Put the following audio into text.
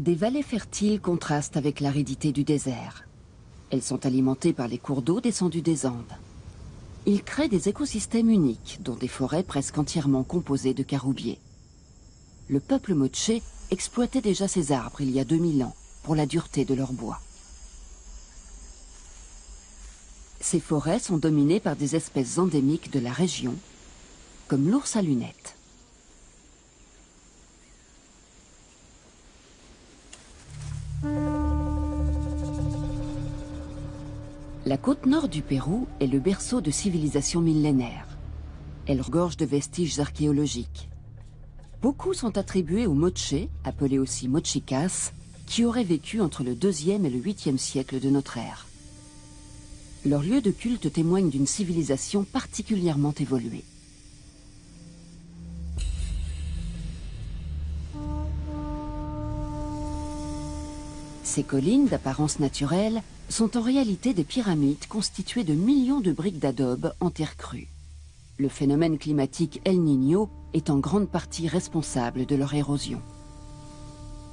Des vallées fertiles contrastent avec l'aridité du désert. Elles sont alimentées par les cours d'eau descendus des Andes. Ils créent des écosystèmes uniques, dont des forêts presque entièrement composées de caroubiers. Le peuple Moche exploitait déjà ces arbres il y a 2000 ans pour la dureté de leur bois. Ces forêts sont dominées par des espèces endémiques de la région, comme l'ours à lunettes. La côte nord du Pérou est le berceau de civilisations millénaires. Elle regorge de vestiges archéologiques. Beaucoup sont attribués aux Moche, appelés aussi Mochicas, qui auraient vécu entre le 2e et le 8e siècle de notre ère. Leur lieu de culte témoigne d'une civilisation particulièrement évoluée. Ces collines d'apparence naturelle sont en réalité des pyramides constituées de millions de briques d'adobe en terre crue. Le phénomène climatique El Niño est en grande partie responsable de leur érosion.